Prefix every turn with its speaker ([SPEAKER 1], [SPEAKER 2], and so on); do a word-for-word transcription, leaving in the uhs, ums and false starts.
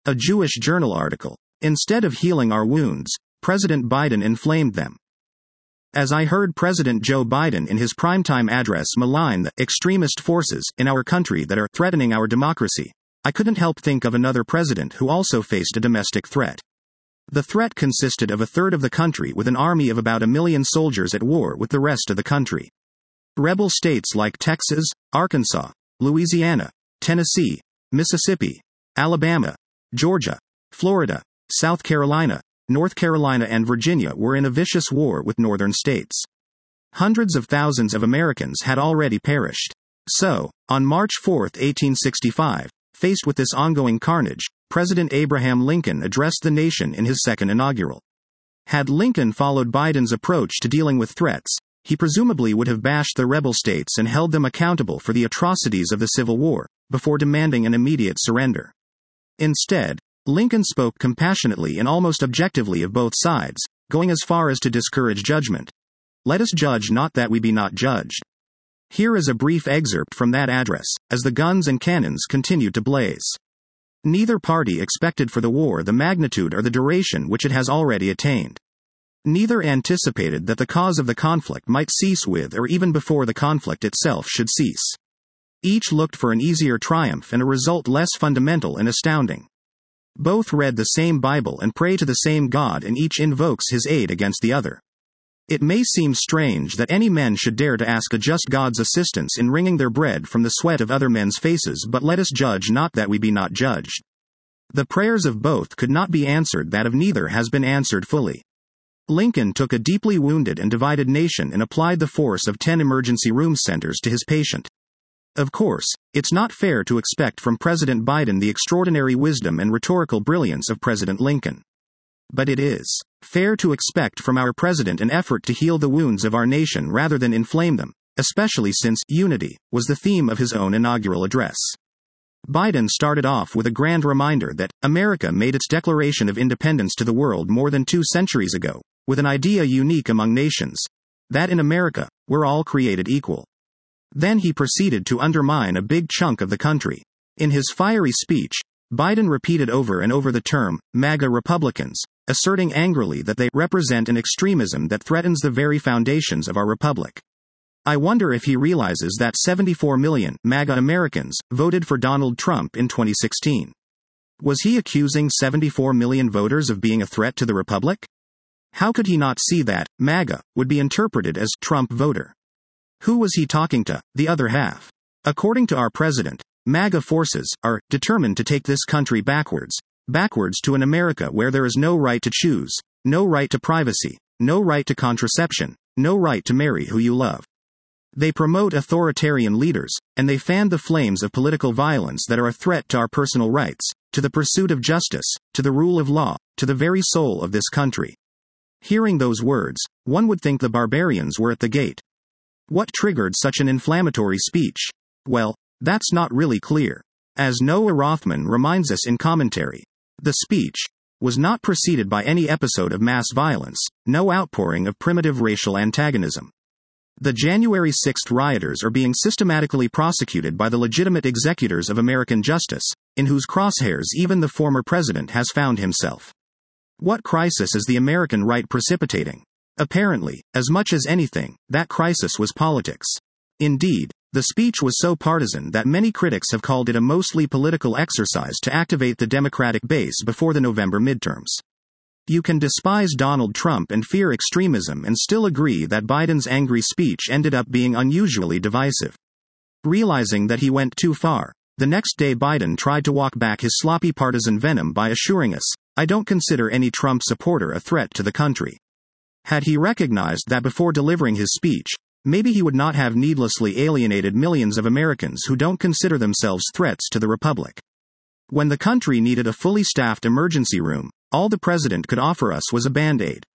[SPEAKER 1] A Jewish Journal article. Instead of healing our wounds, President Biden inflamed them. As I heard President Joe Biden in his primetime address malign the extremist forces in our country that are threatening our democracy, I couldn't help think of another president who also faced a domestic threat. The threat consisted of a third of the country with an army of about a million soldiers at war with the rest of the country. Rebel states like Texas, Arkansas, Louisiana, Tennessee, Mississippi, Alabama, Georgia, Florida, South Carolina, North Carolina and Virginia were in a vicious war with northern states. Hundreds of thousands of Americans had already perished. So, on March fourth, eighteen sixty-five, faced with this ongoing carnage, President Abraham Lincoln addressed the nation in his second inaugural. Had Lincoln followed Biden's approach to dealing with threats, he presumably would have bashed the rebel states and held them accountable for the atrocities of the Civil War, before demanding an immediate surrender. Instead, Lincoln spoke compassionately and almost objectively of both sides, going as far as to discourage judgment. Let us judge not that we be not judged. Here is a brief excerpt from that address, as the guns and cannons continued to blaze. Neither party expected for the war the magnitude or the duration which it has already attained. Neither anticipated that the cause of the conflict might cease with or even before the conflict itself should cease. Each looked for an easier triumph and a result less fundamental and astounding. Both read the same Bible and pray to the same God, and each invokes his aid against the other. It may seem strange that any men should dare to ask a just God's assistance in wringing their bread from the sweat of other men's faces, but let us judge not that we be not judged. The prayers of both could not be answered, that of neither has been answered fully. Lincoln took a deeply wounded and divided nation and applied the force of ten emergency room centers to his patient. Of course, it's not fair to expect from President Biden the extraordinary wisdom and rhetorical brilliance of President Lincoln. But it is fair to expect from our president an effort to heal the wounds of our nation rather than inflame them, especially since unity was the theme of his own inaugural address. Biden started off with a grand reminder that America made its Declaration of Independence to the world more than two centuries ago, with an idea unique among nations, that in America, we're all created equal. Then he proceeded to undermine a big chunk of the country. In his fiery speech, Biden repeated over and over the term, MAGA Republicans, asserting angrily that they represent an extremism that threatens the very foundations of our republic. I wonder if he realizes that seventy-four million MAGA Americans voted for Donald Trump in twenty sixteen. Was he accusing seventy-four million voters of being a threat to the republic? How could he not see that MAGA would be interpreted as Trump voter? Who was he talking to, the other half? According to our president, MAGA forces are determined to take this country backwards, backwards to an America where there is no right to choose, no right to privacy, no right to contraception, no right to marry who you love. They promote authoritarian leaders, and they fan the flames of political violence that are a threat to our personal rights, to the pursuit of justice, to the rule of law, to the very soul of this country. Hearing those words, one would think the barbarians were at the gate. What triggered such an inflammatory speech? Well, that's not really clear. As Noah Rothman reminds us in commentary, the speech was not preceded by any episode of mass violence, no outpouring of primitive racial antagonism. The January sixth rioters are being systematically prosecuted by the legitimate executors of American justice, in whose crosshairs even the former president has found himself. What crisis is the American right precipitating? Apparently, as much as anything, that crisis was politics. Indeed, the speech was so partisan that many critics have called it a mostly political exercise to activate the Democratic base before the November midterms. You can despise Donald Trump and fear extremism and still agree that Biden's angry speech ended up being unusually divisive. Realizing that he went too far, the next day Biden tried to walk back his sloppy partisan venom by assuring us, "I don't consider any Trump supporter a threat to the country." Had he recognized that before delivering his speech, maybe he would not have needlessly alienated millions of Americans who don't consider themselves threats to the republic. When the country needed a fully staffed emergency room, all the president could offer us was a band-aid.